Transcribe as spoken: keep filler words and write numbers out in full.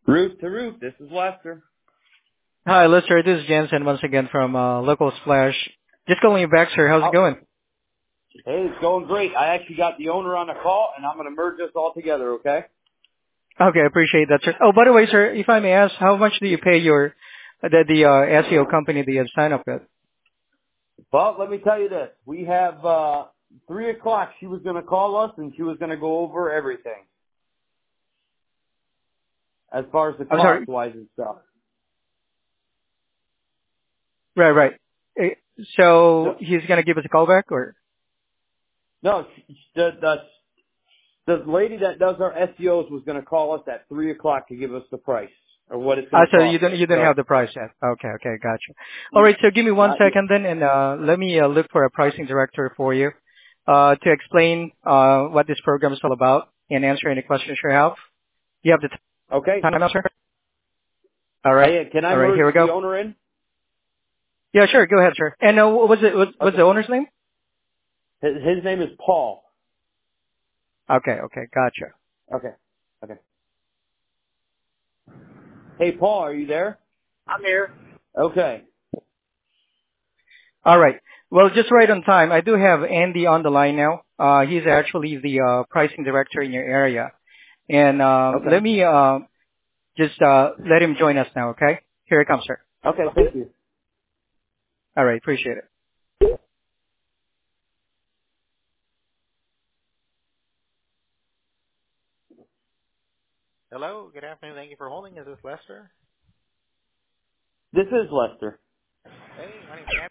Roof to roof. This is Lester. Hi, Lester. This is Jensen once again from uh, Local Splash. Just calling you back, sir. How's Oh, it going? hey, it's going great. I actually got the owner on the call, and I'm going to merge us all together. Okay. Okay, I appreciate that, sir. Oh, by the way, sir, if I may ask, how much do you pay your the the uh, S E O company that you have signed up with? Well, let me tell you this. We have uh three o'clock. She was going to call us, and she was going to go over everything as far as the I'm sorry. cost wise and stuff. Right, right. Eh, So So he's gonna give us a call back, or no, sh- the the the lady that does our S E Os was going to call us at three o'clock to give us the price or what it's going uh, to so you cost don't us. you don't So have the price yet? Okay, okay, gotcha. All right, so give me one not yet. second then, and uh, let me uh, look for a pricing director for you uh, to explain uh, what this program is all about and answer any questions you have. You have the Okay. time now, sir? All right. Hey, can I All right, merge here we the go. owner in? Yeah, sure. Go ahead, sir. And uh, what was it? What, what's Okay. the owner's name? His, his name is Paul. Okay, okay, gotcha. Okay. Okay. Hey, Paul, are you there? I'm here. Okay. All right. Well, just right on time. I do have Andy on the line now. Uh, he's actually the uh, pricing director in your area. And um, Okay. let me uh, just uh, let him join us now, okay? Here it comes, sir. Okay. Thank you. All right, appreciate it. Hello, good afternoon. Thank you for holding. Is this Lester? This is Lester. Hey, my name's Andy.